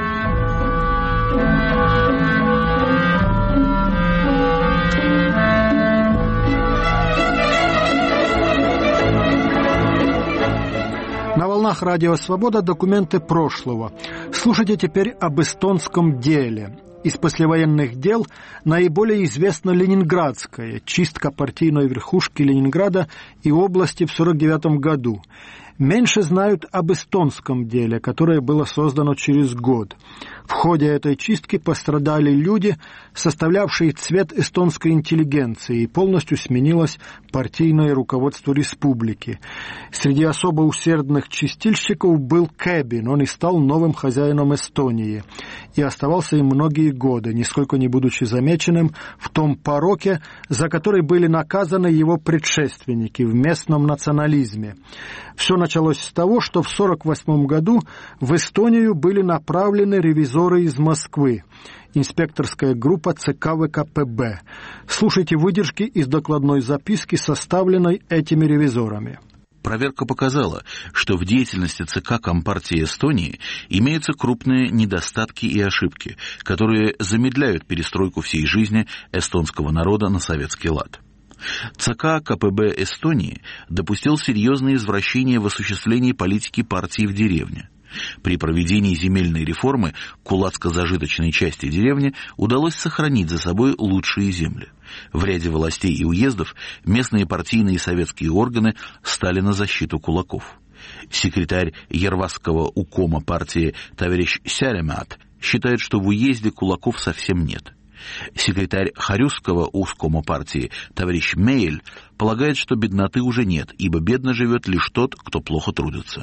На волнах радио «Свобода» документы прошлого. Слушайте теперь об эстонском деле. Из послевоенных дел наиболее известна ленинградская, чистка партийной верхушки Ленинграда и области в 1949 году. Меньше знают об эстонском деле, которое было создано через год. В ходе этой чистки пострадали люди, составлявшие цвет эстонской интеллигенции, и полностью сменилось партийное руководство республики. Среди особо усердных чистильщиков был Кэбин, он и стал новым хозяином Эстонии, и оставался им многие годы, нисколько не будучи замеченным в том пороке, за который были наказаны его предшественники в местном национализме. Все началось с того, что в 1948 году в Эстонию были направлены ревизоры из Москвы, инспекторская группа ЦК ВКПБ. Слушайте выдержки из докладной записки, составленной этими ревизорами. Проверка показала, что в деятельности ЦК Компартии Эстонии имеются крупные недостатки и ошибки, которые замедляют перестройку всей жизни эстонского народа на советский лад. ЦК КПБ Эстонии допустил серьезные извращения в осуществлении политики партии в деревне. При проведении земельной реформы кулацко-зажиточной части деревни удалось сохранить за собой лучшие земли. В ряде властей и уездов местные партийные и советские органы стали на защиту кулаков. Секретарь Ервасского укома партии товарищ Сяремат считает, что в уезде кулаков совсем нет. Секретарь Харюсского ускома партии товарищ Мейль полагает, что бедноты уже нет, ибо бедно живет лишь тот, кто плохо трудится.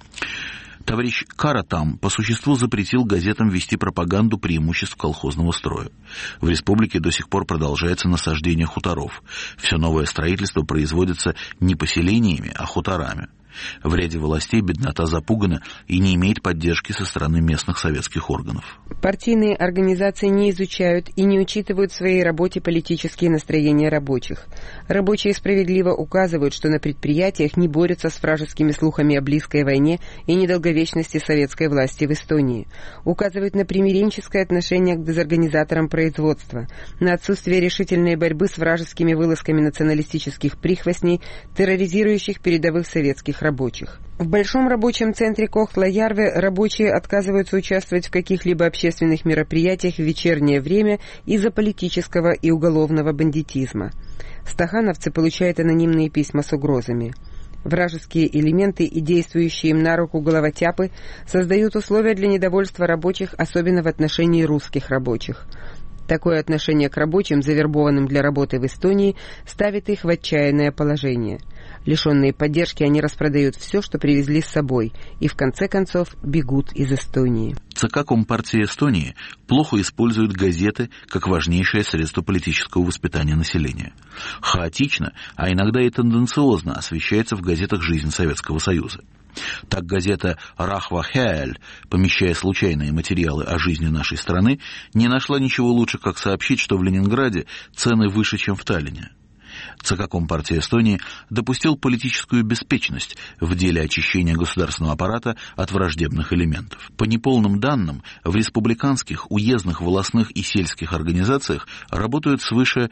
Товарищ Каратам по существу запретил газетам вести пропаганду преимуществ колхозного строя. В республике до сих пор продолжается насаждение хуторов. Все новое строительство производится не поселениями, а хуторами. В ряде властей беднота запугана и не имеет поддержки со стороны местных советских органов. Партийные организации не изучают и не учитывают в своей работе политические настроения рабочих. Рабочие справедливо указывают, что на предприятиях не борются с вражескими слухами о близкой войне и недолговечности советской власти в Эстонии. Указывают на примиренческое отношение к дезорганизаторам производства, на отсутствие решительной борьбы с вражескими вылазками националистических прихвостней, терроризирующих передовых советских рабочих. В Большом рабочем центре Кохтла-Ярве рабочие отказываются участвовать в каких-либо общественных мероприятиях в вечернее время из-за политического и уголовного бандитизма. Стахановцы получают анонимные письма с угрозами. Вражеские элементы и действующие им на руку головотяпы создают условия для недовольства рабочих, особенно в отношении русских рабочих. Такое отношение к рабочим, завербованным для работы в Эстонии, ставит их в отчаянное положение. Лишенные поддержки, они распродают все, что привезли с собой, и в конце концов бегут из Эстонии. ЦК Компартии Эстонии плохо использует газеты как важнейшее средство политического воспитания населения. Хаотично, а иногда и тенденциозно освещается в газетах жизнь Советского Союза. Так газета «Рахва Хеэль», помещая случайные материалы о жизни нашей страны, не нашла ничего лучше, как сообщить, что в Ленинграде цены выше, чем в Таллине. ЦК Компартии Эстонии допустил политическую беспечность в деле очищения государственного аппарата от враждебных элементов. По неполным данным, в республиканских, уездных, волостных и сельских организациях работают свыше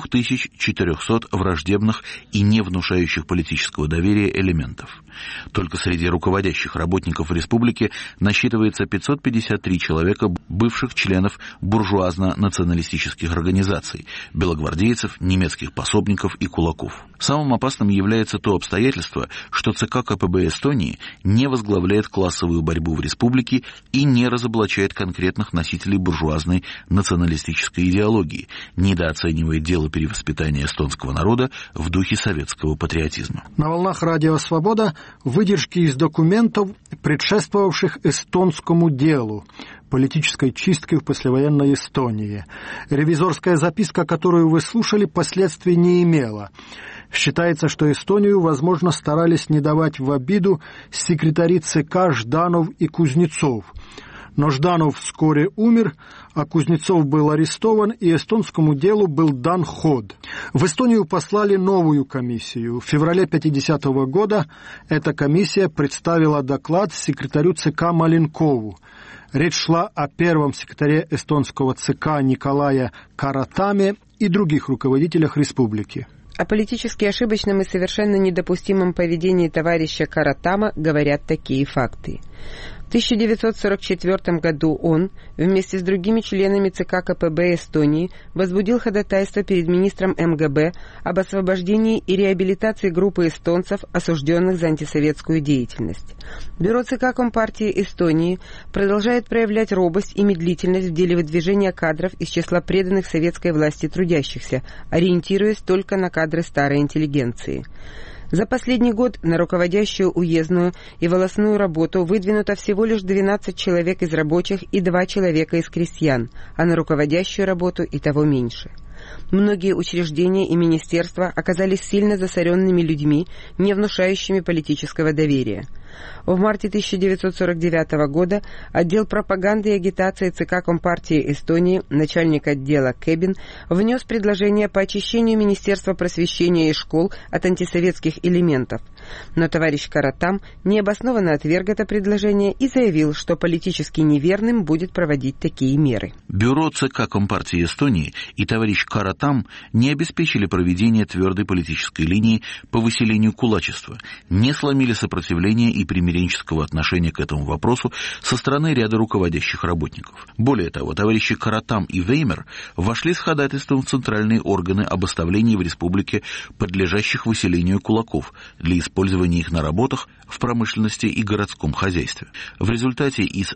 2400 враждебных и не внушающих политического доверия элементов. Только среди руководящих работников республики насчитывается 553 человека, бывших членов буржуазно-националистических организаций, белогвардейцев, немецких пособников и кулаков. Самым опасным является то обстоятельство, что ЦК КПБ Эстонии не возглавляет классовую борьбу в республике и не разоблачает конкретных носителей буржуазной националистической идеологии, недооценивает дело перевоспитания эстонского народа в духе советского патриотизма. На волнах Радио Свобода выдержки из документов, предшествовавших эстонскому делу, политической чистки в послевоенной Эстонии. Ревизорская записка, которую вы слушали, последствий не имела. Считается, что Эстонию, возможно, старались не давать в обиду секретари ЦК Жданов и Кузнецов. Но Жданов вскоре умер, а Кузнецов был арестован, и эстонскому делу был дан ход. В Эстонию послали новую комиссию. В феврале 1950 года эта комиссия представила доклад секретарю ЦК Маленкову. Речь шла о первом секретаре эстонского ЦК Николае Каратаме и других руководителях республики. О политически ошибочном и совершенно недопустимом поведении товарища Каратама говорят такие факты. В 1944 году он, вместе с другими членами ЦК КПБ Эстонии, возбудил ходатайство перед министром МГБ об освобождении и реабилитации группы эстонцев, осужденных за антисоветскую деятельность. Бюро ЦК Компартии Эстонии продолжает проявлять робость и медлительность в деле выдвижения кадров из числа преданных советской власти трудящихся, ориентируясь только на кадры старой интеллигенции. За последний год на руководящую уездную и волостную работу выдвинуто всего лишь 12 человек из рабочих и 2 человека из крестьян, а на руководящую работу и того меньше. Многие учреждения и министерства оказались сильно засоренными людьми, не внушающими политического доверия. В марте 1949 года отдел пропаганды и агитации ЦК Компартии Эстонии, начальник отдела Кебин, внес предложение по очищению Министерства просвещения и школ от антисоветских элементов. Но товарищ Каратам необоснованно отверг это предложение и заявил, что политически неверным будет проводить такие меры. Бюро ЦК Компартии Эстонии и товарищ Каратам не обеспечили проведение твердой политической линии по выселению кулачества, не сломили сопротивление и примиренческого отношения к этому вопросу со стороны ряда руководящих работников. Более того, товарищи Каратам и Веймер вошли с ходатайством в центральные органы об оставлении в республике подлежащих выселению кулаков для использования их на работах в промышленности и городском хозяйстве. В результате из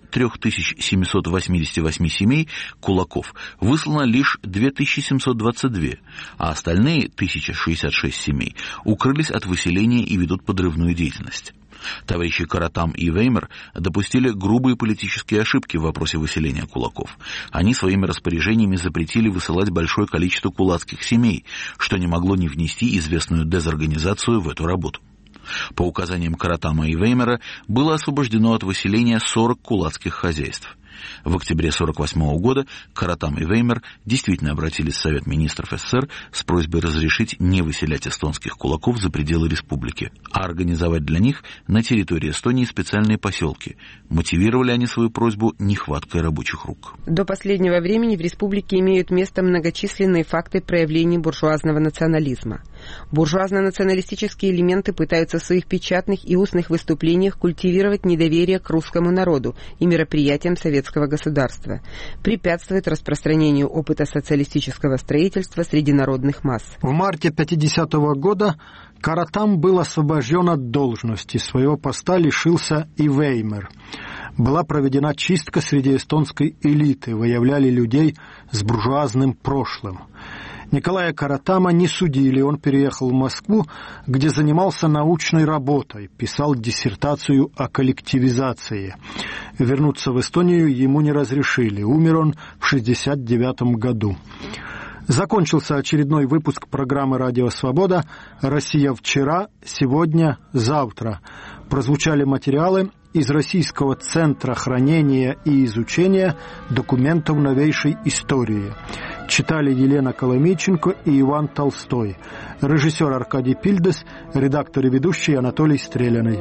3788 семей кулаков выслано лишь 2722, а остальные 1066 семей укрылись от выселения и ведут подрывную деятельность. Товарищи Каратам и Веймер допустили грубые политические ошибки в вопросе выселения кулаков. Они своими распоряжениями запретили высылать большое количество кулацких семей, что не могло не внести известную дезорганизацию в эту работу. По указаниям Каратама и Веймера было освобождено от выселения 40 кулацких хозяйств. В октябре 1948 года Каратам и Веймер действительно обратились в Совет министров СССР с просьбой разрешить не выселять эстонских кулаков за пределы республики, а организовать для них на территории Эстонии специальные поселки. Мотивировали они свою просьбу нехваткой рабочих рук. До последнего времени в республике имеют место многочисленные факты проявлений буржуазного национализма. Буржуазно-националистические элементы пытаются в своих печатных и устных выступлениях культивировать недоверие к русскому народу и мероприятиям советского государства, препятствует распространению опыта социалистического строительства среди народных масс. В марте 1950 года Каратам был освобожден от должности, своего поста лишился и Веймер. Была проведена чистка среди эстонской элиты, выявляли людей с буржуазным прошлым. Николая Каратама не судили, он переехал в Москву, где занимался научной работой, писал диссертацию о коллективизации. Вернуться в Эстонию ему не разрешили, умер он в 1969 году. Закончился очередной выпуск программы «Радио Свобода» «Россия вчера, сегодня, завтра». Прозвучали материалы из Российского центра хранения и изучения документов новейшей истории. Читали Елена Коломейченко и Иван Толстой. Режиссер Аркадий Пильдес, редактор и ведущий Анатолий Стреляный.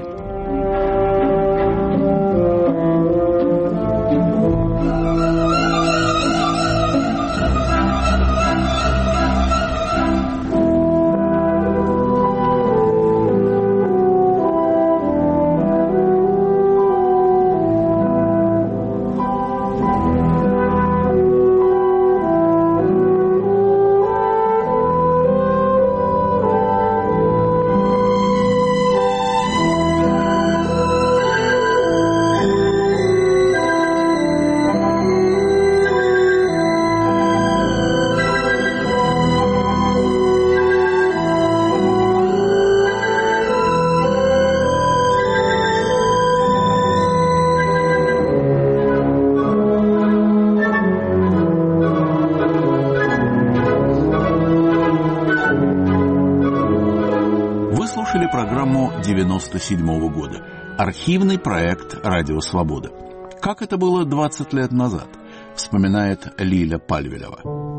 Программу 1997 года. Архивный проект «Радио Свобода». Как это было 20 лет назад, вспоминает Лиля Пальвелева.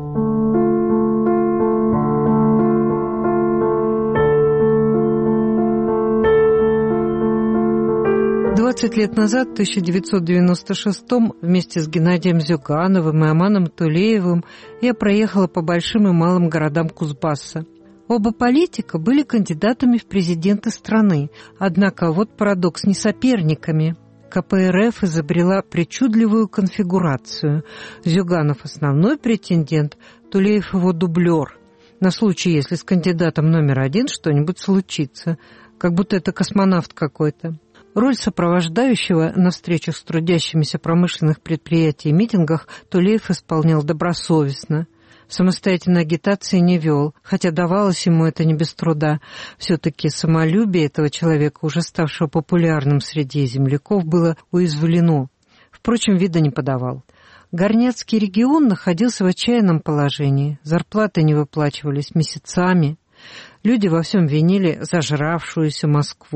20 лет назад, в 1996-м, вместе с Геннадием Зюгановым и Аманом Тулеевым я проехала по большим и малым городам Кузбасса. Оба политика были кандидатами в президенты страны, однако вот парадокс, не соперниками. КПРФ изобрела причудливую конфигурацию. Зюганов – основной претендент, Тулеев – его дублер. На случай, если с кандидатом номер один что-нибудь случится, как будто это космонавт какой-то. Роль сопровождающего на встречах с трудящимися промышленных предприятий и митингах Тулеев исполнял добросовестно. Самостоятельной агитации не вел, хотя давалось ему это не без труда. Все-таки самолюбие этого человека, уже ставшего популярным среди земляков, было уязвлено. Впрочем, вида не подавал. Горняцкий регион находился в отчаянном положении. Зарплаты не выплачивались месяцами. Люди во всем винили зажравшуюся Москву.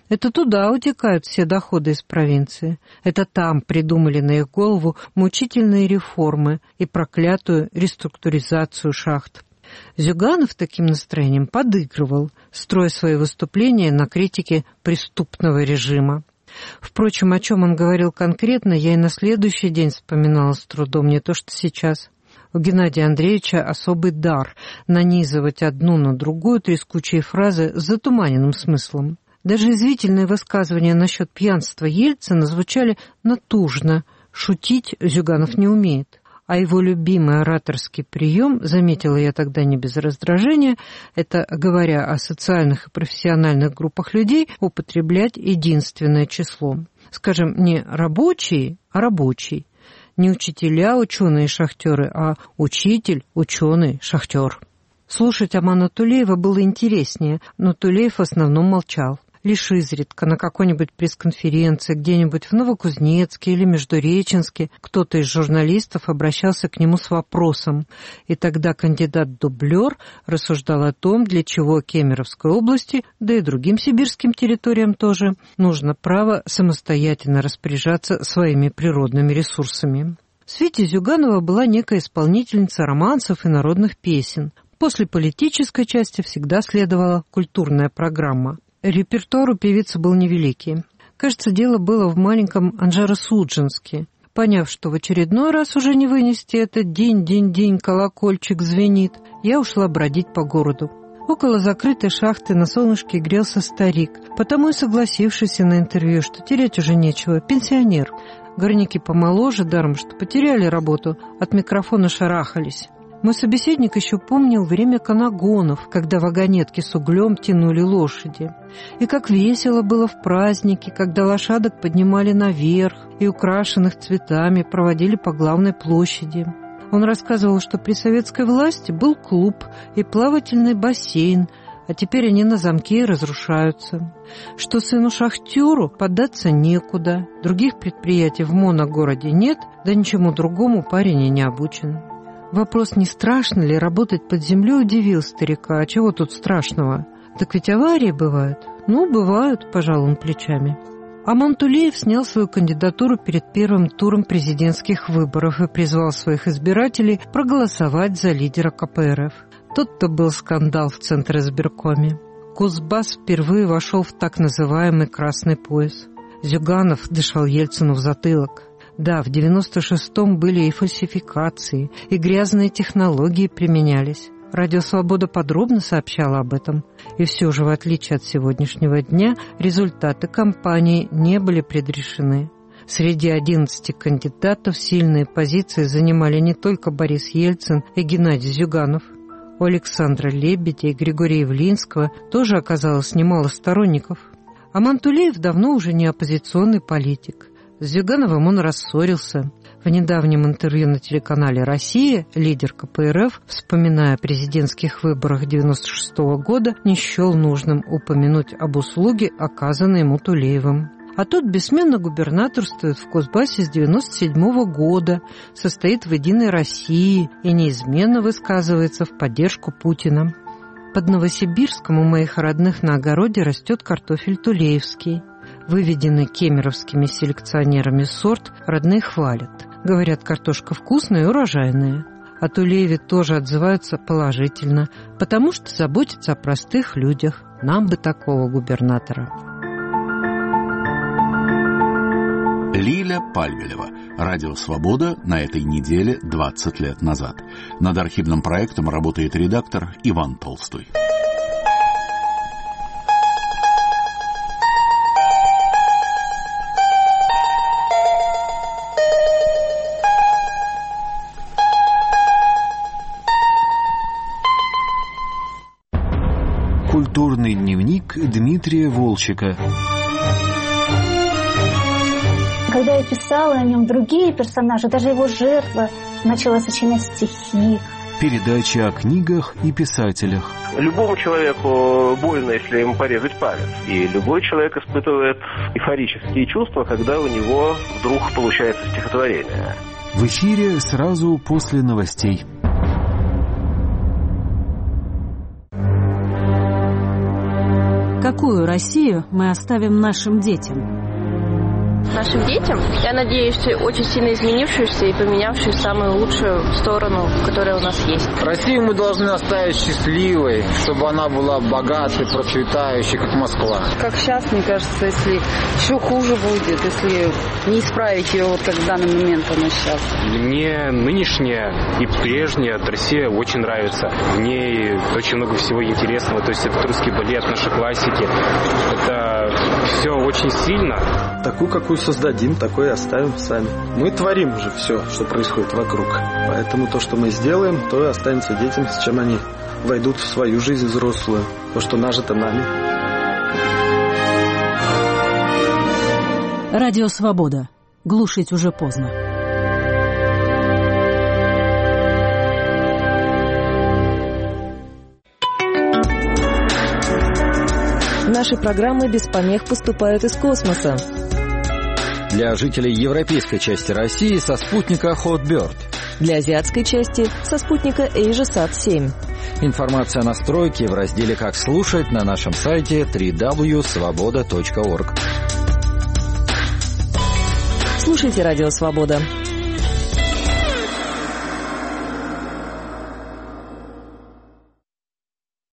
Это туда утекают все доходы из провинции. Это там придумали на их голову мучительные реформы и проклятую реструктуризацию шахт. Зюганов таким настроением подыгрывал, строя свои выступления на критике преступного режима. Впрочем, о чем он говорил конкретно, я и на следующий день вспоминала с трудом, не то что сейчас. У Геннадия Андреевича особый дар нанизывать одну на другую трескучие фразы с затуманенным смыслом. Даже извительные высказывания насчет пьянства Ельцина звучали натужно. Шутить Зюганов не умеет. А его любимый ораторский прием, заметила я тогда не без раздражения, это, говоря о социальных и профессиональных группах людей, употреблять единственное число. Скажем, не рабочие, а рабочий. Не учителя, ученые и шахтеры, а учитель, ученый, шахтер. Слушать Амана Тулеева было интереснее, но Тулеев в основном молчал. Лишь изредка на какой-нибудь пресс-конференции где-нибудь в Новокузнецке или Междуреченске кто-то из журналистов обращался к нему с вопросом, и тогда кандидат-дублер рассуждал о том, для чего Кемеровской области, да и другим сибирским территориям тоже, нужно право самостоятельно распоряжаться своими природными ресурсами. В свете Зюганова была некая исполнительница романсов и народных песен. После политической части всегда следовала культурная программа. Репертуар у певицы был невеликий. Кажется, дело было в маленьком Анжеро-Судженске. Поняв, что в очередной раз уже не вынести это «динь-динь-динь, колокольчик звенит», я ушла бродить по городу. Около закрытой шахты на солнышке грелся старик, потому и согласившийся на интервью, что терять уже нечего, пенсионер. Горняки помоложе, даром что потеряли работу, от микрофона шарахались. Мой собеседник еще помнил время канагонов, когда вагонетки с углем тянули лошади. И как весело было в праздники, когда лошадок поднимали наверх и украшенных цветами проводили по главной площади. Он рассказывал, что при советской власти был клуб и плавательный бассейн, а теперь они на замке и разрушаются. Что сыну-шахтеру податься некуда, других предприятий в моногороде нет, да ничему другому парень и не обучен. Вопрос, не страшно ли работать под землей, удивил старика. А чего тут страшного? Так ведь аварии бывают. Ну, бывают, пожал он плечами. Аман Тулеев снял свою кандидатуру перед первым туром президентских выборов и призвал своих избирателей проголосовать за лидера КПРФ. Тот-то был скандал в Центризбиркоме. Кузбасс впервые вошел в так называемый «красный пояс». Зюганов дышал Ельцину в затылок. Да, в 96-м были и фальсификации, и грязные технологии применялись. Радио «Свобода» подробно сообщала об этом. И все же, в отличие от сегодняшнего дня, результаты кампании не были предрешены. Среди 11 кандидатов сильные позиции занимали не только Борис Ельцин и Геннадий Зюганов. У Александра Лебедя и Григория Явлинского тоже оказалось немало сторонников. Аман Тулеев давно уже не оппозиционный политик. С Зюгановым он рассорился. В недавнем интервью на телеканале «Россия» лидер КПРФ, вспоминая о президентских выборах 1996 года, не счел нужным упомянуть об услуге, оказанной ему Тулеевым. А тот бессменно губернаторствует в Кузбассе с 1997 года, состоит в «Единой России» и неизменно высказывается в поддержку Путина. Под Новосибирском у моих родных на огороде растет картофель тулеевский. Выведенный кемеровскими селекционерами сорт родные хвалят. Говорят, картошка вкусная и урожайная. О Тулееве тоже отзываются положительно, потому что заботятся о простых людях. Нам бы такого губернатора. Лиля Пальвелева. Радио «Свобода» на этой неделе 20 лет назад. Над архивным проектом работает редактор Иван Толстой. Культурный дневник Дмитрия Волчека. Когда я писала о нем, другие персонажи, даже его жертва, начала сочинять стихи. Передача о книгах и писателях. Любому человеку больно, если ему порезать палец. И любой человек испытывает эйфорические чувства, когда у него вдруг получается стихотворение. В эфире сразу после новостей. Какую Россию мы оставим нашим детям? Нашим детям, я надеюсь, очень сильно изменившуюся и поменявшую самую лучшую сторону, которая у нас есть. Россию мы должны оставить счастливой, чтобы она была богатой, процветающей, как Москва. Как сейчас, мне кажется, если еще хуже будет, если не исправить ее, вот как в данный момент она сейчас. Мне нынешняя и прежняя Россия очень нравится. В ней очень много всего интересного. То есть это русский балет, наши классики. Это все очень сильно. Такую, какую создадим, такое оставим сами. Мы творим уже все, что происходит вокруг. Поэтому то, что мы сделаем, то и останется детям, с чем они войдут в свою жизнь взрослую. То, что нажито нами. Радио «Свобода». Глушить уже поздно. Наши программы без помех поступают из космоса. Для жителей европейской части России со спутника Hotbird. Для азиатской части со спутника AsiaSat-7. Информация о настройке в разделе «Как слушать» на нашем сайте www.svoboda.org. Слушайте «Радио Свобода».